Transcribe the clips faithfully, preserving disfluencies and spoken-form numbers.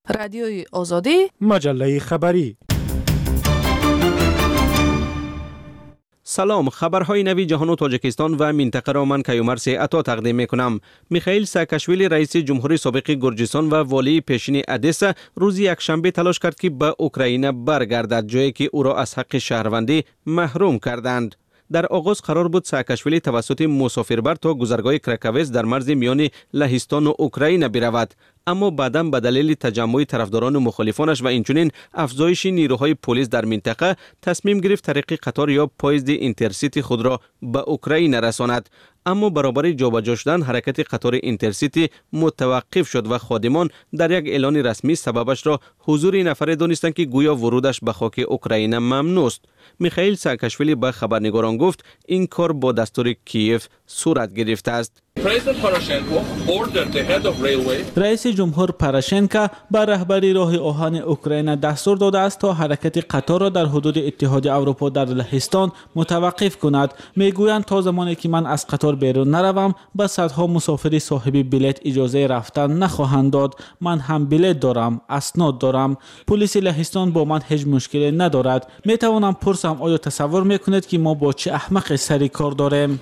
رادیوی آزادی، مجله خبری. سلام، خبرهای نوی جهان و تاجیکستان و منطقه را من کیومرث عطا تقدیم می کنم. میخائیل ساکاشویلی رئیس جمهوری سابق گرجستان و والی پیشین ادسا روز یکشنبه تلاش کرد که به اوکراین برگردد، جایی که او را از حق شهروندی محروم کردند. در آغاز قرار بود ساکاشویلی توسط مسافربر تا گذرگاه کراکویس در مرز میان لهستان و اوکراین برود، اما بعداً به دلیل تجمع طرفداران و مخالفانش و اینچنین افزایش نیروهای پلیس در منطقه تصمیم گرفت طریق قطار یا پایزد اینترسیتی خود را به اوکراین رساند. اما برابر جابجا شدن حرکت قطار اینترسیتی متوقف شد و خادمان در یک اعلان رسمی سببش را حضور نفر دانستند که گویا ورودش به خاک اوکراین ممنوع است. میخائیل ساکاشویلی به خبرنگاران گفت این کار با دستور کیف صورت گرفته است. رئیس جمهور پاراشنکو به رهبری راه آهن اوکراین دستور داده است تا حرکت قطار را در حدود اتحاد اروپا در لهستان متوقف کند. میگویند تا زمانی که من از قطار بیرون نروم به صدها مسافر صاحب بلیت اجازه رفتن نخواهند داد. من هم بلیت دارم، اسناد دارم. پلیس لهستان با من هیچ مشکلی ندارد. می توانم پرسم آیا تصور میکنید که ما با چه احمق سری کار داریم؟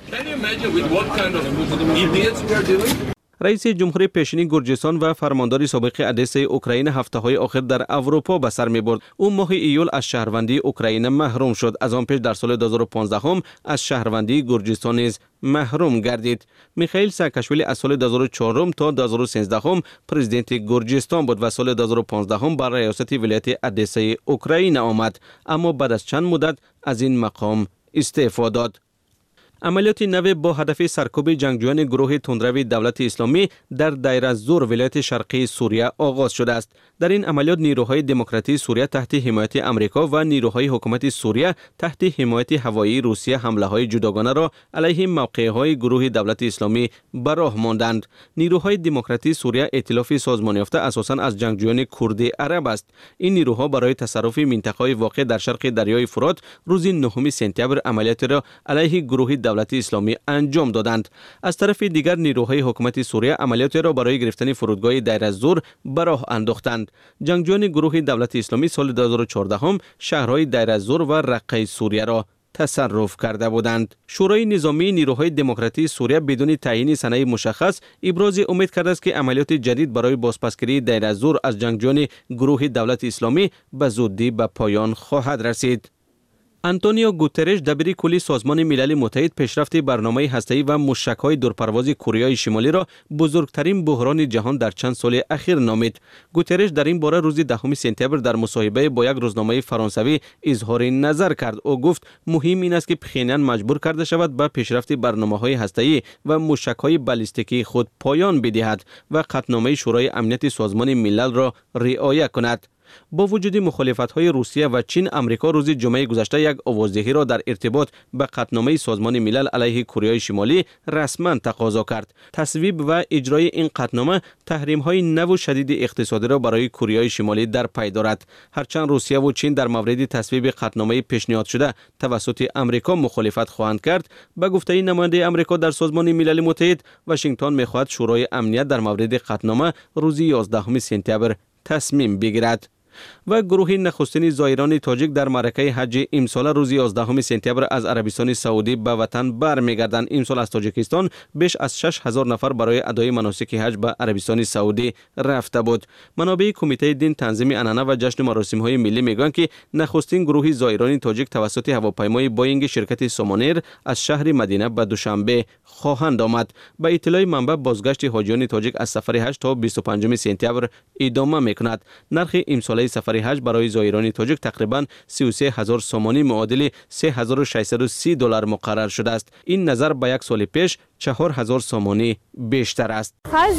رئیس جمهوری پیشین گرجستان و فرماندار سابق ادسا اوکراین هفته های آخر در اروپا به سر می برد. او ماه ایول از شهروندی اوکراین محروم شد. از آن پیش در سال دو هزار و پانزده هم از شهروندی گرجستان نیز محروم گردید. میخائیل ساکاشویلی از سال دو هزار و چهار تا دو هزار و سیزده هم پرزیدنت گرجستان بود و سال دو هزار و پانزده هم بر ریاست ولایت ادسا اوکراین آمد، اما بعد از چند مدت از این مقام استعفا داد. عملیات نو با هدف سرکوب جنگجویان گروه تندروی دولت اسلامی در دیر الزور ولایت شرقی سوریه آغاز شده است. در این عملیات نیروهای دموکراتی سوریه تحت حمایت آمریکا و نیروهای حکومت سوریه تحت حمایت هوایی روسیه حمله های جداگانه را علیه موقعهای گروه دولت اسلامی به راه ماندند. نیروهای دموکراتی سوریه ائتلاف سازمان یافته اساساً از جنگجویان کرد عرب است. این نیروها برای تصرف منطقه‌های واقع در شرق دریای فرات روز نهم سپتامبر عملیات را علیه گروه دولت اسلامی انجام دادند. از طرف دیگر نیروهای حکومت سوریه عملیات را برای گرفتن فرودگاه دیر الزور به راه انداختند. جنگجویان گروه دولت اسلامی سال دو هزار و چهارده هم شهرهای دیر الزور و رقه سوریه را تصرف کرده بودند. شورای نظامی نیروهای دموکراتی سوریه بدون تعیین سنه مشخص ابراز امید کرده است که عملیات جدید برای بازپسگیری دیر الزور از جنگجویان گروه دولت اسلامی به زودی به پایان خواهد رسید. آنتونیو گوترش دبیر کلی سازمان ملل متحد پیشرفت برنامه هسته‌ای و موشک‌های دورپرواز کره شمالی را بزرگترین بحران جهان در چند سال اخیر نامید. گوترش در این باره روز دهم سپتامبر در مصاحبه با یک روزنامه فرانسوی اظهار نظر کرد. او گفت مهم این است که پخینیان مجبور کرده شود به پیشرفت برنامه‌های هسته‌ای و موشک‌های بالستیکی خود پایان بدهد و قطعنامه شورای امنیت سازمان ملل را رعایت کند. با وجود مخالفت‌های روسیه و چین، آمریکا روز جمعه گذشته یک آوازدهی را در ارتباط به قطعنامه سازمان ملل علیه کره شمالی رسما تقاضا کرد. تصویب و اجرای این قطعنامه تحریم‌های نو و شدید اقتصادی را برای کره شمالی در پی دارد. هرچند روسیه و چین در مورد تصویب قطعنامه پیشنهاد شده توسط آمریکا مخالفت خواهند کرد، به گفته نماینده آمریکا در سازمان ملل متحد، واشنگتن می‌خواهد شورای امنیت در مورد قطعنامه روز یازدهم سپتامبر تصمیم بگیرد. و گروه نخستین زائران تاجیک در معرکه حج امسال روز یازدهم سپتامبر از عربستان سعودی به وطن برمیگردند. امسال از تاجیکستان بیش از شش هزار نفر برای ادای مناسک حج به عربستان سعودی رفته بود. منابع کمیته دین تنظیم عنعنه و جشن مراسم‌های ملی میگویند که نخستین گروه زائران تاجیک توسط هواپیمای بوئینگ شرکت سامانیر از شهر مدینه به دوشنبه خواهند آمد. به اطلاع منبع بازگشت حاجیان تاجیک از سفر حج تا بیست و پنجم سپتامبر ادامه میکند. نرخ امسال سفر حج برای زائران تاجیک تقریباً سی و سه هزار سومانی معادل سه هزار و ششصد و سی دلار مقرر شده است. این نظر به یک سال پیش چهار هزار سومانی بیشتر است.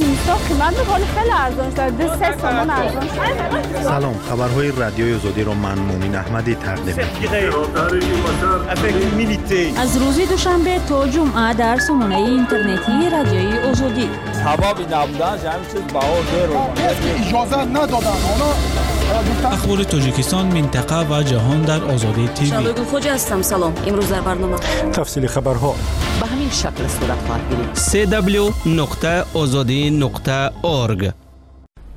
سلام، خبرهای رادیوی آزادی را من مومن احمدی تقدیم می‌کنم. از روز دوشنبه تا جمعه در سامانه اینترنتی رادیوی آزادی. هوا نبودن همین چیز باور اجازه ندادن. اخبار تاجیکستان، منطقه و جهان در آزادی تیوی. شادو خوجا هستم. سلام. امروز در برنامه تفصیل خبرها به همین شکل صورت خواهد گرفت. سی دبلیو نقطه آزادی نقطه اورگ.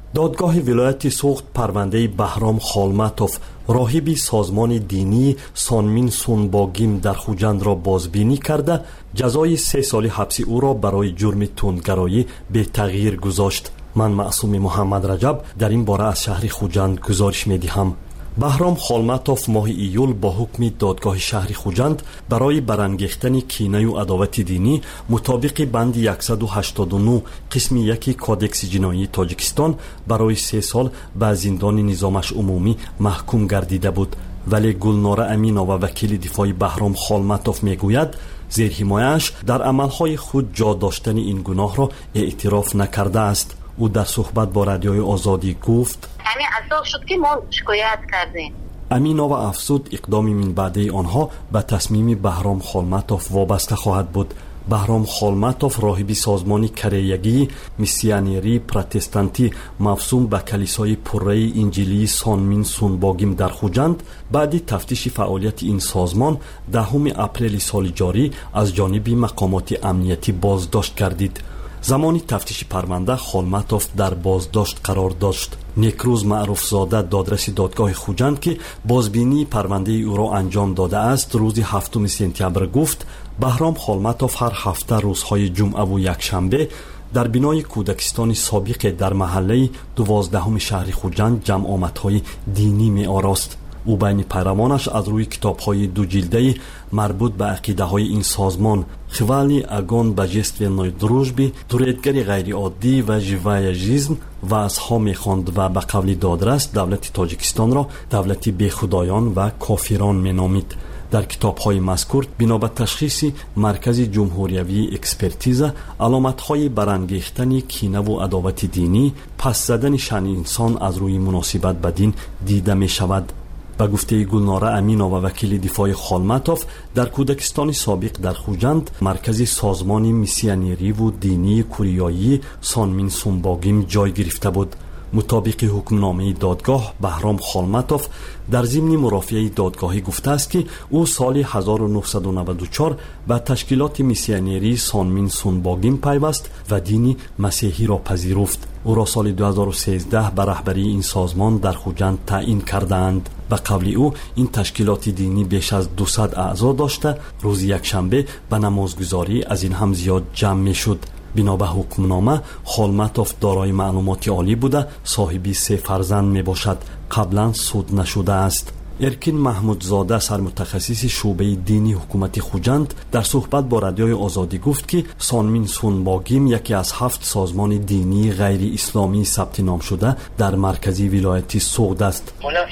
دادگاه ولایت سوخت پرونده بهرام خالمتوف راهب سازمان دینی سانمین سونباگیم در خوجند را بازبینی کرده جزای سه سال حبس او را برای جرم تندگرایی به تغییر گذاشت. من معصوم محمد رجب در این باره از شهر خوجند گزارش می دهم. بهرام خالمتوف ماه ایول با حکم دادگاه شهر خوجند برای برانگیختن کینه و عداوت دینی مطابق بند صد و هشتاد و نه قسم یک کودکس جنایی تاجیکستان برای سه سال به زندان نظامش عمومی محکوم گردیده بود. ولی گلناره امینова وکیل دفاع بهرام خالمتوف میگوید زیر حمایه‌اش در عملهای خود جا داشتن این گناه را اعتراف نکرده است. او در صحبت با رادیوی آزادی گفت همین اساس شد که ما شکایت کردیم. امینova افزود اقدام من بعده آنها به تصمیم بهرام خالمتوف وابسته خواهد بود. بهرام خالمتوف راهب سازمان کریگی میسیونری پروتستانتی مفصوم به کلیسای پره انجیلی سانمین سونباگیم در خوجند بعد تفتیش فعالیت این سازمان دهم اپریل سال جاری از جانب مقامات امنیتی بازداشت گردید. زمانی تفتیش پرونده خالمتوف در بازداشت قرار داشت. نیکروز معروفزاده دادرس دادگاه خوجند که بازبینی پرونده او را انجام داده است روز هفتم سپتامبر گفت بهرام خالمتوف هر هفته روزهای جمعه و یکشنبه در بینای کودکستان سابق در محله دوازدهم شهر خوجند جمع آمدهای دینی می آراست. او بین پیروانش از روی کتاب‌های دو جلده مربوط به عقیده‌های این سازمان خوالی اگون بجستوی دروژبی توریدگری غیر عادی و ژیوای ژیزم و از ها می‌خواند و به قول دادرس دولت تاجیکستان را دولتی بیخدایان و کافران می‌نامید. در کتاب‌های مذکور بنا به تشخیص مرکز جمهوریوی اکسپرتیزا علامت‌های برانگیختن کینه و عداوت دینی پس زدن شأن انسان از روی مناسبت به دین دیده می‌شود. به گفته گلناره امینova وکیل دفاع خالمتوف در کودکستان سابق در خوجند مرکز سازمان میسیونری و دینی کوریایی سانمین سونباگیم جای گرفته بود. مطابق حکمنامه دادگاه بهرام خالمتوف در ضمن مرافعه دادگاهی گفته است که او سال هزار و نهصد و نود و چهار به تشکیلات میسیونری سانمین سونباگیم پیوست و دین مسیحی را پذیرفت. او را سال دو هزار و سیزده به رهبری این سازمان در خوجند تعیین کردند. به قول او این تشکیلات دینی بیش از دویست اعضا داشته روز یکشنبه به نمازگزاری از این هم زیاد جمع می شد. بنا به حکمنامه خالمتوف دارای معلومات عالی بوده صاحبی سه فرزند می باشد. قبلا سود نشده است. ارکین محمودزاده سرمتخصص شعبه دینی حکومت خوجند در صحبت با رادیوی آزادی گفت که سانمین سونباگیم یکی از هفت سازمان دینی غیر اسلامی ثبت نام شده در مرکزی ولایت سوخت است.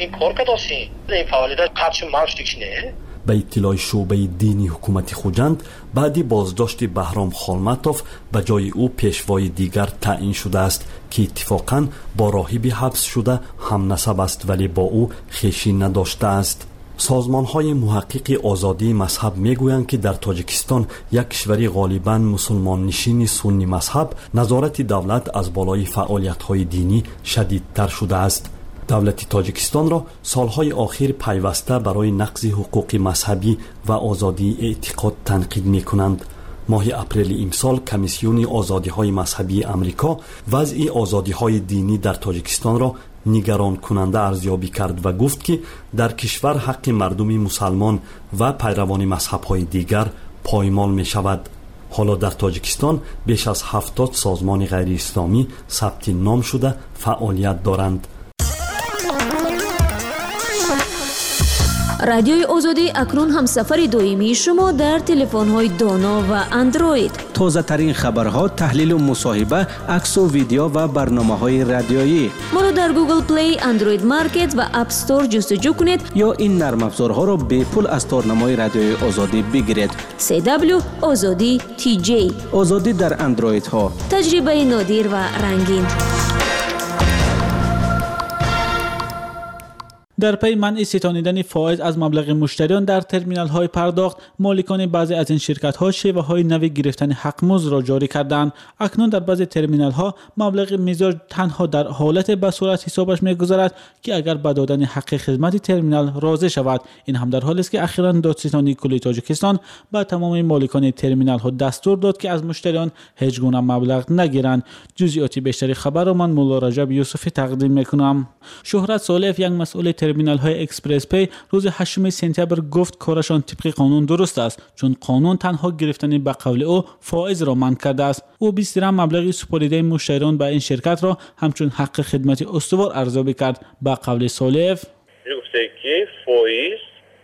به اطلاع شعبه دینی حکومت خوجند بعدی بازداشت بهرام خالمتوف به جای او پیشوای دیگر تعیین شده است که اتفاقاً با راهبی حبس شده هم نسب است ولی با او خویشی نداشته است. سازمان‌های محقق آزادی مذهب میگویند که در تاجیکستان یک کشوری غالباً مسلمان نشین سنی مذهب نظارت دولت از بالای فعالیت‌های دینی شدیدتر شده است. دولت تاجیکستان را سالهای آخر پیوسته برای نقض حقوق مذهبی و آزادی اعتقاد تنقید می‌کنند. ماه اپریل امسال کمیسیون آزادی‌های مذهبی امریکا وضع آزادی‌های دینی در تاجیکستان را نگران کننده ارزیابی کرد و گفت که در کشور حق مردم مسلمان و پیروان مذهب‌های دیگر پایمال می‌شود. حالا در تاجیکستان بیش از هفتاد سازمان غیر اسلامی ثبت نام شده فعالیت دارند. رادیوی آزادی اکنون هم سفر دائمی شما در تلفن‌های دانا و اندروید. تازه ترین خبرها، تحلیل و مصاحبه، عکس و ویدیو و برنامه‌های رادیویی. ما را در گوگل پلی، اندروید مارکت و اپ استور جستجو کنید یا این نرم افزارها را به پول از تارنمای رادیوی آزادی بگیرید. سی دبلیو آزادی تی جی. آزادی در اندروید ها. تجربه نادر و رنگین. در پی منع ستانیدن فائز از مبلغ مشتریان در ترمینال های پرداخت، مالکان بعضی از این شرکت ها شیوه های نوی گرفتن حق مزد را جاری کردند. اکنون در بعضی ترمینال ها مبلغ میزاج تنها در حالت به صورت حسابش میگذارد که اگر به دادن حق خدمت ترمینال راضی شود. این هم در حالی است که اخیراً دادستانی کل تاجیکستان به تمام مالکان ترمینال ها دستور داد که از مشتریان هیچ گونه مبلغ نگیرند. جزئیات بیشتری خبر را من مولا رجب یوسفی تقدیم میکنم. شهرت صالح، یک مسئول ترمینال های اکسپرس پی، روز هشتم سپتامبر گفت کارشان طبق قانون درست است، چون قانون تنها گرفتن به قول او فائز را منع کرده است. او بیست درم مبلغ سپرده مشتریان به این شرکت را همچون حق خدمت استوار ارزیابی کرد. به قول صالح گفته که فائز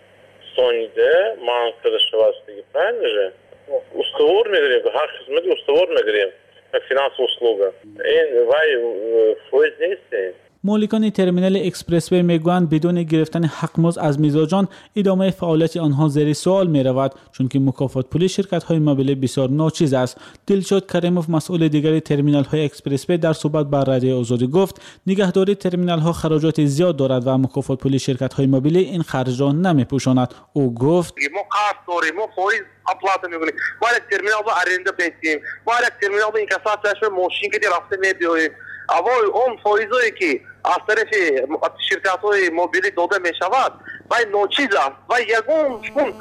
سانیده منع کرده شوستگی پنجره استوار میگیریم، حق خدمت استوار میگیریم، فینانس услуга. این وای فائز نیست. مالکان ترمینال اکسپرس وی میگویند بدون گرفتن حق مزد از میزاجان ادامه فعالیت آنها زیر سوال می رود، چون که مکافات پولی شرکت های موبیل بسیار ناچیز است. دلشاد کریموف، مسئول دیگری ترمینال های اکسپرس وی، در صحبت با رادیو آزادی گفت نگهداری ترمینال ها خراجات زیاد دارد و مکافات پولی شرکت های موبیل این خرج را نمی پوشاند. او گفت ما قرض داریم، ما فایز اپلات میکنیم، باید ترمینال رو ارنده بدیم، باید ترمینال رو اینکاساتش ماشین که رفته میبیاریم. اول اون فایزایی که از طرف شرکت های موبیلی داده می شود و ناچیز است و یگون شکون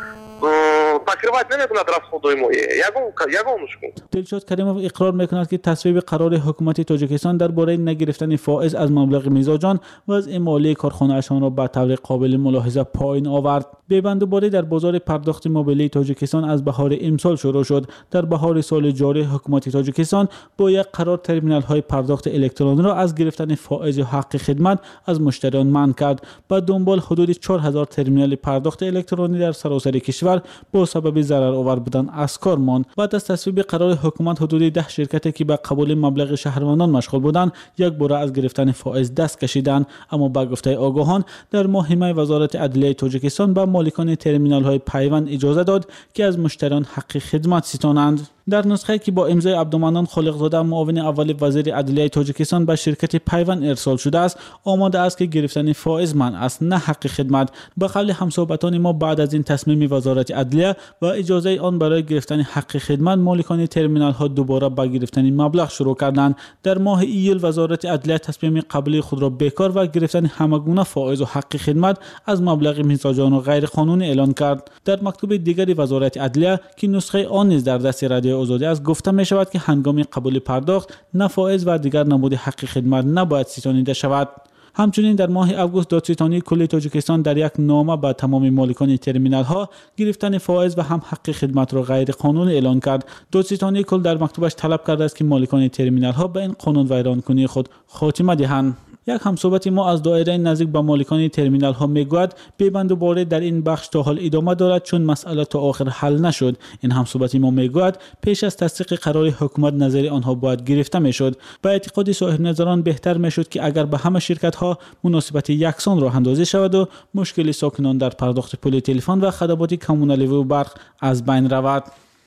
تقریبات نمی کند رفت ما یگون شکون. دلشاد کریموف اقرار میکند که تصویب قرار حکومت تاجیکستان درباره نگرفتن فائز از مبلغ میزاجان وضع مالی کارخانه اشان را به طور قابل ملاحظه پایین آورد. ببندوباری در بازار پرداخت موبیلی تاجیکستان از بهار امسال شروع شد. در بهار سال جاری حکومت تاجیکستان با یک قرار ترمینال های پرداخت الکترونی را از گرفتن فائز و حق خدمت از مشتریان منع کرد. با دنبال حدود چهار هزار ترمینال پرداخت الکترونی در سراسر کشور با سبب ضرر آور بودن از کار ماند. بعد از تصویب قرار حکومت حدود ده شرکتی که به قبول مبلغ شهروندان مشغول بودند یک باره از گرفتن فائز دست کشیدند. اما با گفته آگاهان در ماه می وزارت عدلیه تاجیکستان به مالکان ترمینال های پیوند اجازه داد که از مشتریان حق خدمت ستانند. در نسخه که با امضای عبدالمنان خالقزاده، معاون اول وزیر عدلیه تاجیکستان، به شرکت پیوند ارسال شده است، آماده است که گرفتن فائز منع است، نه حق خدمت. به قول همصحبتان ما، بعد از این تصمیم وزارت عدلیه و اجازه آن برای گرفتن حق خدمت، مالکان ترمینال ها دوباره با گرفتن مبلغ شروع کردند. در ماه ایول وزارت عدلیه تصمیم قبلی خود را بیکار و گرفتن همگونه فائز و حق خدمت از مبلغ میزاجان و غیر قانونی اعلان کرد. در مکتوب دیگری وزارت عدلیه که نسخه آن نیز در دست رادیو آزادی است گفته می شود که هنگام قبول پرداخت نه فائز و دیگر نمود حق خدمت نباید ستانیده شود. همچنین در ماه اوگوست دادستانی کل تاجیکستان در یک نامه به تمام مالکان ترمینال ها گرفتن فائز و هم حق خدمت را غیر قانونی اعلان کرد. دادستانی کل در مکتوبش طلب کرده است که مالکان ترمینال ها به این قانون ویرانکنی خود خاتمه دهند. یک همصحبت ما از دایره نزدیک به مالکان ترمینال ها میگوید ببندوباری در این بخش تا حال ادامه دارد چون مسئله تا آخر حل نشد. این همصحبت ما میگوید پیش از تصدیق قرار حکومت نظر آنها باید گرفته میشد. به اعتقاد صاحب نظران بهتر میشد که اگر به همه شرکت ها مناسبت یکسان راه اندازی شود و مشکل ساکنان در پرداخت پول تلفن و خدمات کمونالی و برق از بین رود.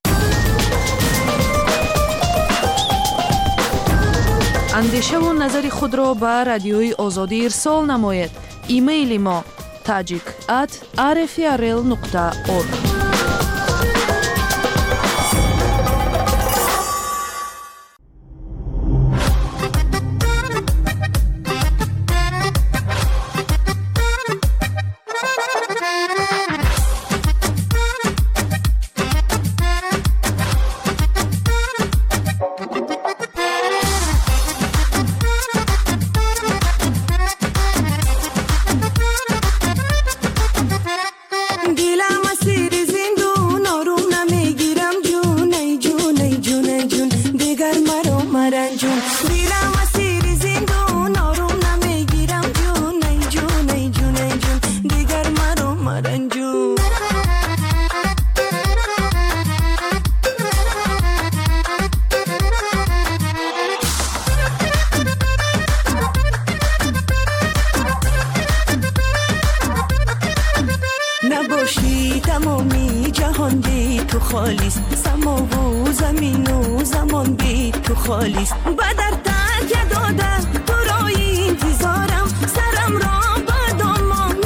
اندیشه و نظر خود را به رادیوی آزادی ارسال نماید. ایمیل ما tajik at r f r l nokta org. نباشی تمامی جهان بی تو خالیست، سما و زمین و زمان بی تو خالیست. بدر ترک دادم تو رای انتظارم، سرم را با دامان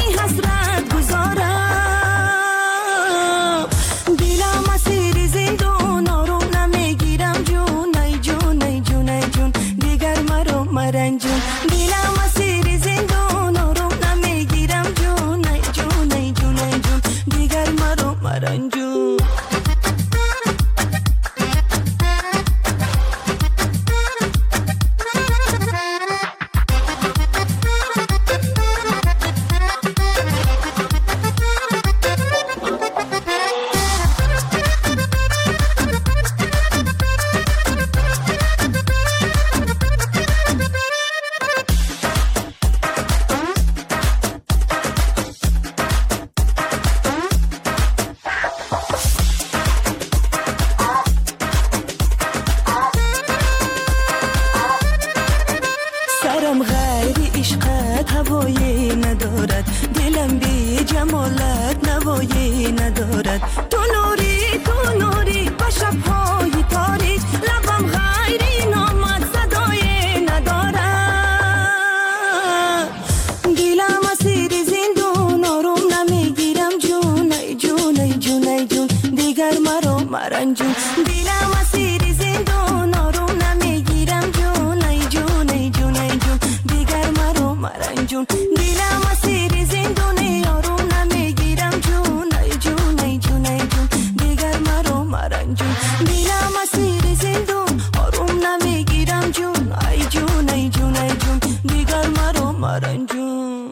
جمالت هوایی ندارد، دلم بی جمالت نوایی ندارد. تو نوری تو نوری با شبهای تاریک، لبم غیری نامد صدای ندارد. دلم اسیر زندون آروم نمیگیرم جون، ای جون ای جون ای جون دیگر مرا مرنجون. دلم اسیر زندون آروم نمیگیرم جون، ای جون ای جون ای جون دیگر مرا مرنجون. دلم اسیر زندون آروم نمیگیرم جون، ای جون ای جون ای جون دیگر مرا مرنجون. دلم اسیر زندون آروم نمیگیرم جون، ای جون ای جون ای جون دیگر مرا مرنجون.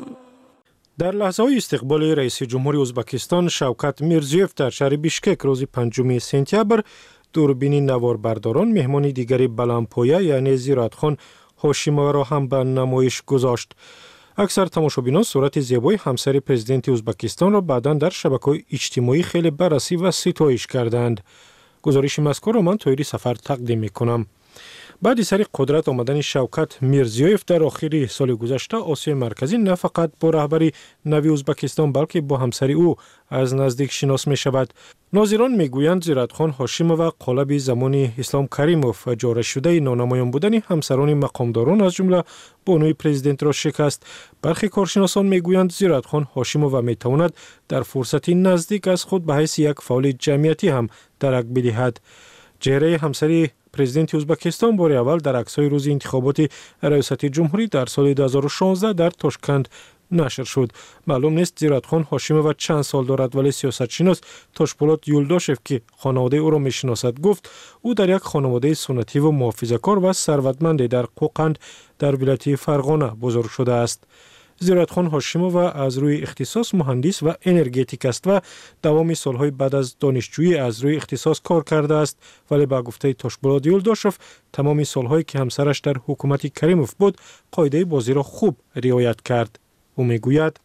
در لحظه‌های استقبال رئیس جمهوری ازبکستان شوکت میرزیوف در شهر بیشکک روز پنجم سپتامبر، دوربین نواربرداران مهمان دیگری بلندپایه یعنی زیراتخان هاشیمووا را هم به نمایش گذاشت. اکثر تماشابینان صورت زیبای همسر پرزیدنت ازبکستان را بعداً در شبکه‌های اجتماعی خیلی بررسی و ستایش کردند. گزارش مذکور را من تویری سفر تقدیم می‌کنم. بعد سر قدرت آمدن شوکت میرزیوف در آخر سال گذشته، آسیای مرکزی نه فقط با رهبری نوی ازبکستان بلکه با همسری او از نزدیک شناس می شود. ناظران می گویند زیراتخان هاشیمووا قالب زمان اسلام کریموف جاری شده نانمایان بودن همسران مقامداران از جمله بانوی پرزیدنت را شکست. برخی کارشناسان می گویند زیراتخان هاشیمووا می تواند در فرصتی نزدیک از خود به حیث یک فعال جمعیتی هم درک بدهد. چهره همسری پرزیدنت ازبکستان بار اول در عکس‌های روز انتخابات ریاست جمهوری در سال دو هزار و شانزده در تاشکند نشر شد. معلوم نیست زیراتخان هاشیمووا چند سال دارد، ولی سیاستشناس تاشپولات یولداشف که خانواده او را میشناسد گفت او در یک خانواده سنتی و محافظه‌کار و ثروتمند در قوقند در ولایت فرغانه بزرگ شده است. زیراتخان هاشیمووا از روی اختصاص مهندس و انرژتیک است و دوام سالهای بعد از دانشجویی از روی اختصاص کار کرده است، ولی با گفته تاشپولات یولداشف تمام سالهایی که همسرش در حکومت کریموف بود قاعده بازی را خوب رعایت کرد. او میگوید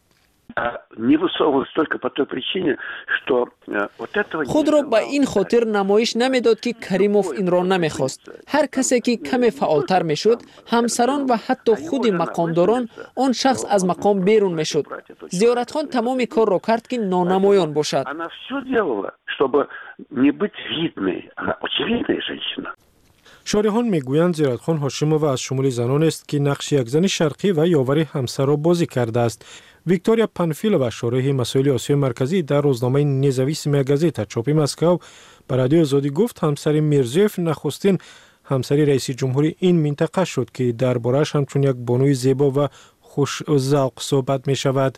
خود را به این خاطر نمایش نمیداد که کریموف این را نمیخواست. هر کسی که کمی فعالتر میشد، همسران و حتی خود مقامداران، آن شخص از مقام بیرون میشد. زیارتخان تمام کار را کرد که نانمایان باشد. شارحان میگویند زیراتخان هاشیمووا از شمول زنان است که نقش یک زن شرقی و یاور همسر را بازی کرده است. ویکتوریا پانفیلووا شارح مسائل آسیای مرکزی در روزنامه نزاویسیمیا گازیتا چاپی مسکو به رادیو آزادی گفت همسر میرزیوف نخستین همسری رئیس جمهوری این منطقه شد که درباره‌اش همچون یک بانوی زیبا و خوش ذوق صحبت می شود.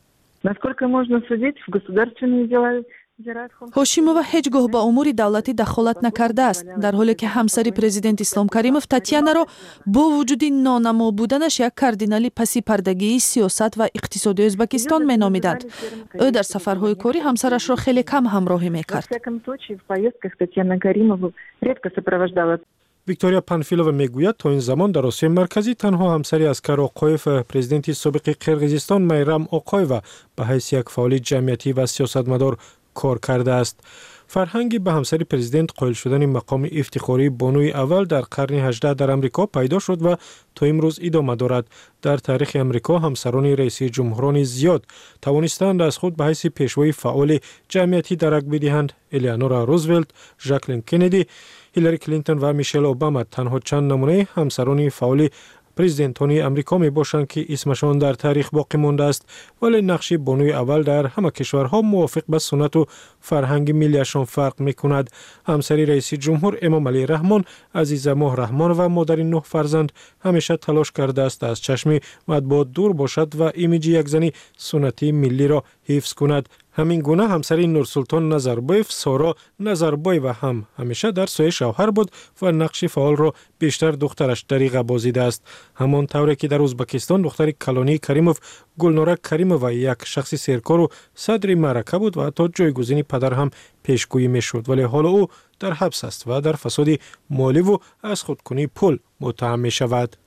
هاشیمووا هیچگاه با امور دولتی دخالت نکرده است، در حالی که همسری پرزیدنت اسلام کریموف تاتیانا را با وجود نانما بودنش یک کاردینالی پسی پردگی سیاست و اقتصادی ازبکستان مینامیدند. او در سفرهای کاری همسرش را خیلی کم همراهی میکرد. ویکتوریا پانفیلووا میگوید تا این زمان در آسیای مرکزی تنها همسری اسکر آقایف پرزیدنت سابق قرقیزستان میرم آقایووا به حیث یک فعال جمعیتی و سیاستمدار کار کرده است. فرهنگی به همسری پرزیدنت قائل شدن مقام افتخاری بانوی اول در قرن هجدهم در امریکا پیدا شد و تا امروز ادامه دارد. در تاریخ امریکا همسران رئیس جمهوران زیاد توانستند از خود به حیث پیشوای فعال جمعیتی درک بدهند. الیانورا روزولت، ژاکلین کندی، هیلاری کلینتون و میشل اوباما تنها چند نمونه همسران فعال پرزیدنتان امریکا می باشند که اسمشان در تاریخ باقی مانده است، ولی نقش بانوی اول در همه کشورها موافق به سنت و فرهنگ ملیشان فرق می کند. همسری رئیس جمهور امام علی رحمان، عزیز ماه رحمان و مادر نه فرزند همیشه تلاش کرده است از چشم مطبوعات دور باشد و ایمیج یک زنی سنتی ملی را حفظ کند. همین گونه همسری نورسلطان نظربایف، سارا نظربایوا هم همیشه در سایه شوهر بود و نقش فعال را بیشتر دخترش دریغه بازیده است. همان طوری که در ازبکستان دختر کلانی کریموف، گلناره کریمووا یک شخص سرکار و صدر معرکه بود و حتی جایگزین پدر هم پیشگویی میشد، ولی حالا او در حبس است و در فساد مالی و از خودکنی پول متهم می شود.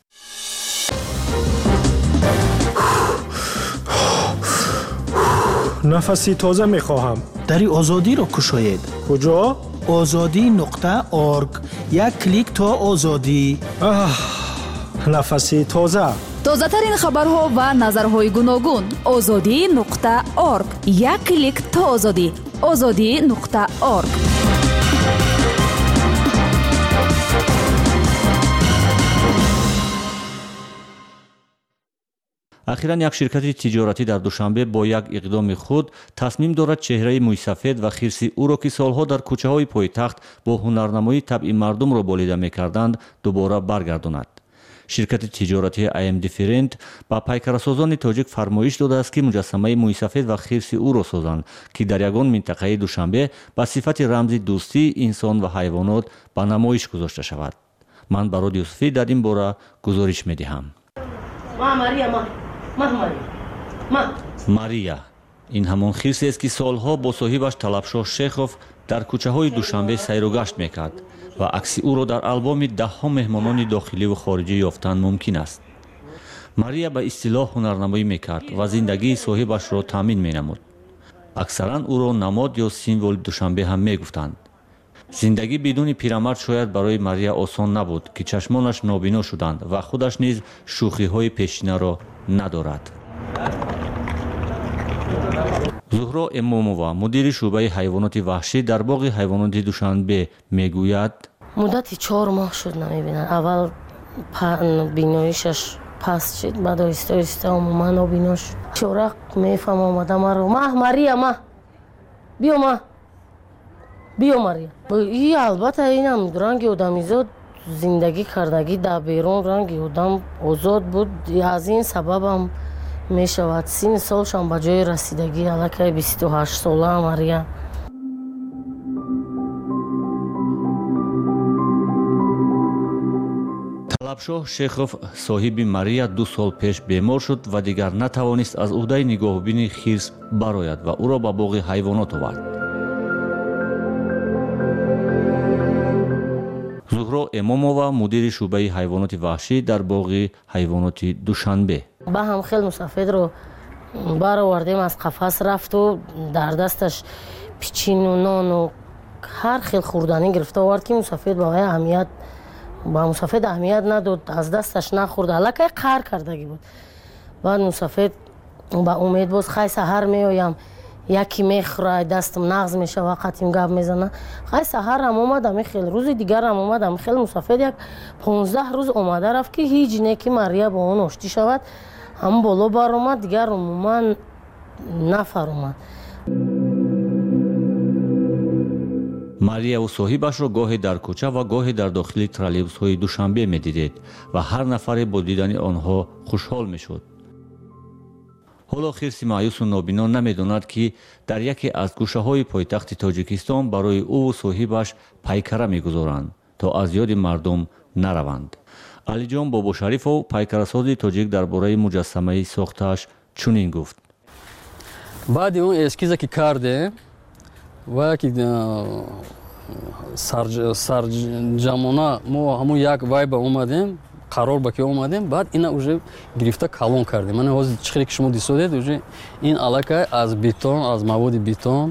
نفسی تازه می خواهم. دری آزادی را کشاید. کجا؟ آزادی نقطه ارگ. یک کلیک تا آزادی. آه، نفسی تازه. тозатарин хабарҳо ва назарҳои гуногун. озодӣ нуқта орг. як клик то озодӣ. озодӣ нуқта орг. ахиран як ширкати тиҷоратӣ дар душанбе бо як иқдоми худ тасмим дорад чеҳраи мӯйсафед ва хирси ӯро ки солҳо дар кӯчаҳои пойтахт бо ҳунарнамоӣ табъи мардумро болида мекарданд дубора баргардонад. ширкати тиҷоратии ай эм Different ба пайкарасозони тоҷик фармоиш додааст ки муҷассамаи мӯйсафед ва хирси ӯро созанд ки дар ягон минтақаи душанбе ба сифати рамзи дӯстии инсон ва ҳайвонот ба намоиш гузошта шавад. ман бароди Юсуфӣ дар ин бора гузориш медиҳам. мария ин ҳамон хирсест ки солҳо бо соҳибаш Талабшоҳ Шехов дар кӯчаҳои душанбе сайругашт мекард ва акси ӯро дар албоми даҳҳо меҳмонони дохиливу хориҷӣ ёфтан мумкин аст. мария ба истилоҳ ҳунарнамоӣ мекард ва зиндагии соҳибашро таъмин менамуд. аксаран ӯро намод ё символи душанбе ҳам мегуфтанд. зиндагӣ бидуни пирамард шояд барои мария осон набуд ки чашмонаш нобино шуданд ва худаш низ шӯхиҳои пешинаро надорад. зуҳро эмомова мудири шӯъбаи ҳайвоноти ваҳшӣ дар боғи ҳайвоноти душанбе мегӯяд: муддати чор моҳ шуд намебинад. аввал биноишаш паст шид, баъд оҳиста оҳиста умуман нобино шуд. чора мефаҳм омада маро: маҳ мария маҳ биё маҳ биё мария. и албатта инам ранги одамизод зиндагӣ кардагӣ дар берун ранги одам озод буд. аз ин сабабам мешавад синни солшам ба ҷои расидагӣ аллакай бисту ҳашт сола мария. талабшоҳ Шехов соҳиби мария ду сол пеш бемор шуд ва дигар натавонист аз уҳдаи нигоҳубини хирс барояд ва ӯро ба боғи ҳайвонот овард. зуҳро эмомова мудири шӯъбаи ҳайвоноти ваҳшӣ дар боғи ҳайвоноти душанбе: баҳам хел мусафедро баровардем, аз қафас рафту дар дасташ пичину нону ҳар хел хӯрданӣ гирифта овард ки мусафед ба вай аҳамият ба мусафед аҳамият надод, аз дасташ нахӯрд, аллакай қаҳр кардагӣ буд. баъд мусафед ба умед боз хай саҳар меоям, яке мехӯрад, дастам нағз мешава, қатим гап мезана. хай саҳарам омадам, хел рӯзи дигарам омадам, хел мусафед як понздаҳ рӯз омада рафт ки ҳеҷ не ки мария бо он оштӣ шавад. ҳам боло баромад, дигар умуман нафаромад. марияву соҳибашро гоҳе дар кӯча ва гоҳе дар дохили троллейбусҳои душанбе медидед ва ҳар нафаре бо дидани онҳо хушҳол мешуд. ҳоло хирси маъюсу нобино намедонад ки дар яке аз гӯшаҳои пойтахти тоҷикистон барои ӯву соҳибаш пайкара мегузоранд, то аз ёди мардум нараванд. алиҷон бобошарифов, пайкарасози тоҷик, дар бораи муҷассамаи сохтааш чунин гуфт: баъди он эскиза ки кардем ва ки сарҷамона мо ҳамун як вайба омадем, қарор ба ки омадем, баъд ина уже гирифта калон кардем. мана ҳозир чӣ хеле ки шумо дисодед, уже ин аллакай аз бетон, аз маводи бетон,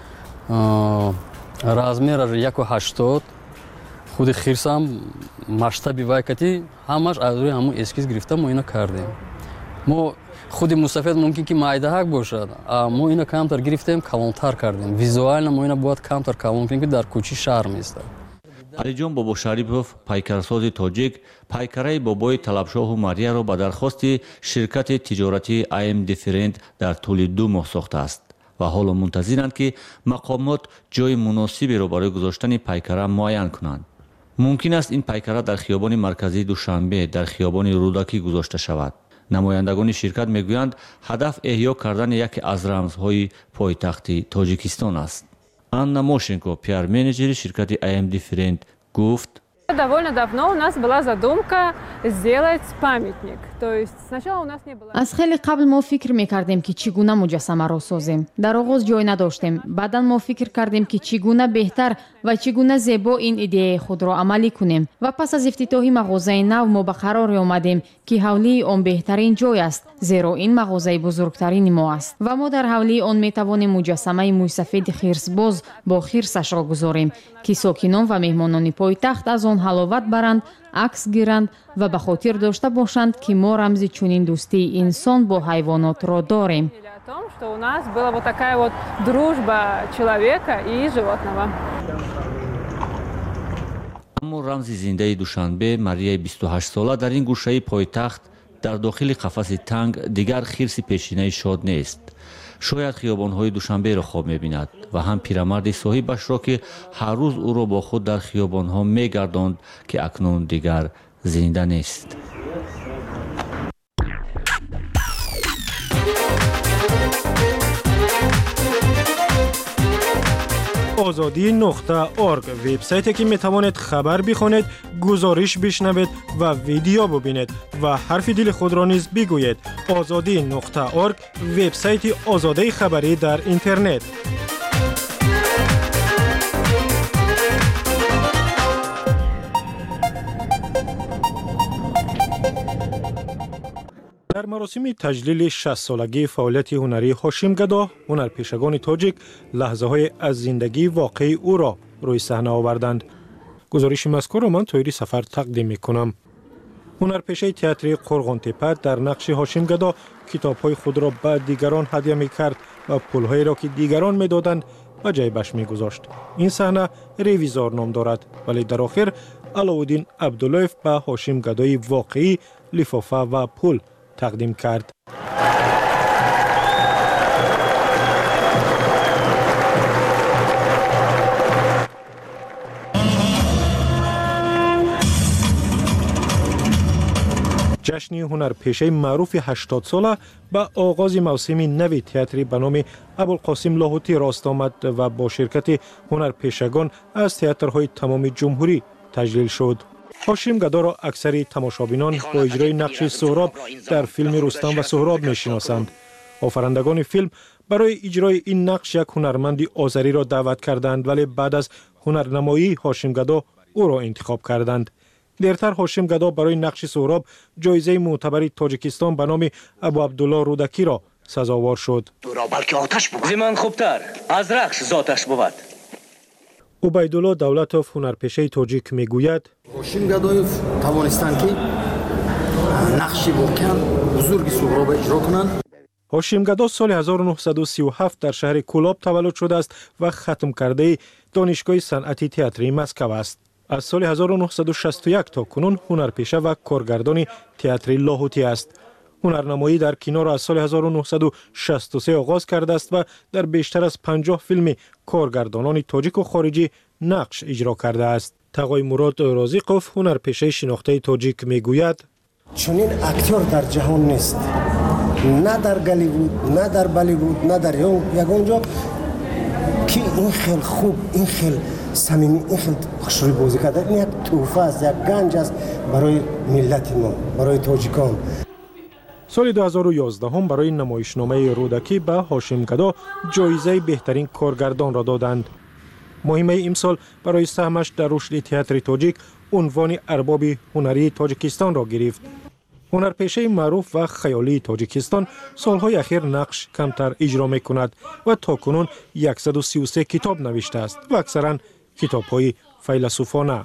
размераш яку ҳаштод, худи хирсам масштаби вай кати ҳамаш аз рӯи ҳамун эскиз гирифта мо ина кардем. мо худи мусафед мумкин ки майдаҳак бошад, мо ина камтар гирифтем, калонтар кардем. визуально мо ина бояд камтар калон кунем ки дар кӯчи шаҳр меистад. алиҷон бобошарипов, пайкарасози тоҷик, пайкараи бобои Талабшоҳу марияро ба дархости ширкати тиҷоратии ай эм Different дар тӯли ду моҳ сохтааст ва ҳоло мунтазиранд ки мақомот ҷои муносиберо барои гузоштани пайкара муайян кунанд. мумкин аст ин пайкара дар хиёбони марказии душанбе дар хиёбони рӯдакӣ гузошта шавад. намояндагони ширкат мегӯянд ҳадаф эҳьё кардани яке аз рамзҳои пойтахти тоҷикистон аст. Анна Мошенко, пиар-менеҷери ширкати ай эм Different, гуфт: Довольно давно у нас была задумка сделать памятник. То есть сначала у нас не было. аз хеле қабл мо фикр мекардем ки чӣ гуна муҷассамаро созем. дар оғоз ҷой надоштем. баъдан мо фикр кардем ки чӣ гуна беҳтар ва чӣ гуна зебо ин идеяи худро амалӣ кунем. ва пас аз ифтитоҳи мағозаи нав мо ба қароре омадем ки ҳавлии он беҳтарин ҷой аст, зеро ин мағозаи бузургтарини мо аст ва мо дар ҳавлии он метавонем муҷассамаи мӯйсафеди хирсбоз бо хирсашро гузорем ки сокинон ва меҳмонони пойтахт аз он ҳаловат баранд عکس گیرند و به خاطر داشته باشند که ما رمز چنین دوستی انسان با حیوانات را داریم. О том, что у нас была вот такая вот дружба человека и животного. аммо рамзи зиндаи душанбе марияи бисту ҳашт сола дар ин гӯшаи пойтахт дар дохили қафаси танг дигар хирси пешинаи шод нест. шояд хиёбонҳои душанберо хоб мебинад ва ҳам пирамарди соҳибашро ки ҳар рӯз ӯро бо худ дар хиёбонҳо мегардонд ки акнун дигар зинда нест. озодӣ нуқта орг вебсайте ки метавонед хабар бихонед, гузориш бишнавед ва видео бубинед ва ҳарфи дили худро низ бигӯед. озодӣ нуқта орг вебсайти озодаи хабарӣ дар интернет. дар маросими таҷлили шастсолагии фаъолияти ҳунарии ҳошим гадо, ҳунарпешагони тоҷик лаҳзаҳое аз зиндагии воқеи ӯро рӯи саҳна оварданд. гузориши мазкурро ман тоҳири сафар тақдим мекунам. ҳунарпешаи театри қурғонтепа дар нақши ҳошим гадо китобҳои худро ба дигарон ҳадя мекард ва пулҳоеро ки дигарон медоданд ба ҷайбаш мегузошт. ин саҳна ревизор ном дорад, вале дар охир аловуддин абдуллоев ба ҳошим гадои воқеӣ лифофа ва пул тақдим кард. ҷашни ҳунарпешаи маъруфи ҳаштод сола ба оғози мавсими нави театри ба номи абулқосим лоҳутӣ рост омад ва бо ширкати ҳунарпешагон аз театрҳои тамоми ҷумҳурӣ таҷлил шуд. ҳошим гадоро аксари тамошобинон бо иҷрои нақши суҳроб дар филми рустам ва суҳроб мешиносанд. офарандагони филм барои иҷрои ин нақш як ҳунарманди озариро даъват карданд, вале баъд аз ҳунарнамоии ҳошим гадо ӯро интихоб карданд. дертар ҳошим гадо барои нақши суҳроб ҷоизаи мӯътабари тоҷикистон ба номи абу абдулло рӯдакиро сазовор шуд. зиман хубтар аз рақс зоташ буд. убайдулло давлатов ҳунарпешаи тоҷик мегӯяд: ҳошим гадоев тавонистанд ки нақши воқеан бузурги суҳробро иҷро кунанд. ҳошим гадо соли ҳазору нуҳсаду сию ҳафт дар шаҳри кӯлоб таваллуд шудааст ва хатмкардаи донишгоҳи санъати театрии Москав аст. аз соли ҳазору нуҳсаду шасту як то кунун ҳунарпеша ва коргардони театри лоҳутӣ аст. ҳунарнамоӣ дар киноро аз соли ҳазору нуҳсаду шасту се оғоз кардааст ва дар бештар аз панҷоҳ филми коргардонони тоҷику хориҷӣ нақш иҷро кардааст. тағои мурод розиқов ҳунарпешаи шинохтаи тоҷик мегӯяд: чунин актёр дар ҷаҳон нест, на дар Голливуд, на дар Болливуд, на дар ягон ҷо ки ин хел хуб, ин хел самимӣ, ин хел хушрӯй бозӣ карда. ин як тӯҳфа аст, як ганҷ аст барои миллати мо, барои тоҷикон. соли ду ҳазору ёздаҳум барои намоишномаи рӯдакӣ ба ҳошим гадо ҷоизаи беҳтарин коргардонро доданд. муҳимаи имсол барои саҳмаш дар рушди театри тоҷик унвони арбоби ҳунарии тоҷикистонро гирифт. ҳунарпешаи маъруф ва хаёлии тоҷикистон солҳои ахир нақш камтар иҷро мекунад ва токунун яксаду сию се китоб навиштааст ва аксаран китобҳои файласуфона.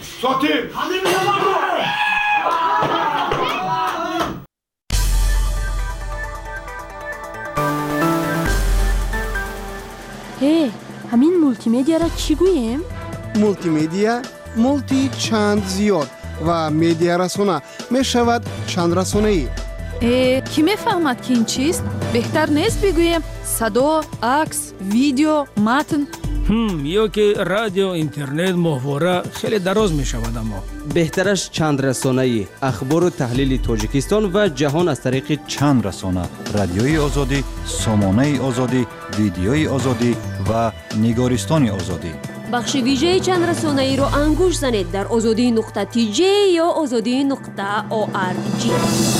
ҳе, ҳамин мултимедияро чӣ гӯем? мултимедия мулти чанд зиёд ва медиарасона мешавад чандрасонаӣ. э кӣ мефаҳмад ки ин чист? беҳтар нест бигӯем садо, акс, видео, матн? ҳм ё ки радио, интернет, моҳвора хеле дароз мешавад. аммо беҳтараш чандрасонаӣ, ахбору таҳлили тоҷикистон ва ҷаҳон аз тариқи чандрасона, радиои озодӣ, сомонаи озодӣ, видеои озодӣ ва нигористони озодӣ. бахши вижаи чандрасонаиро ангуш занед дар озодӣ нуқта ти ҷей ё озодӣ нуқта орг.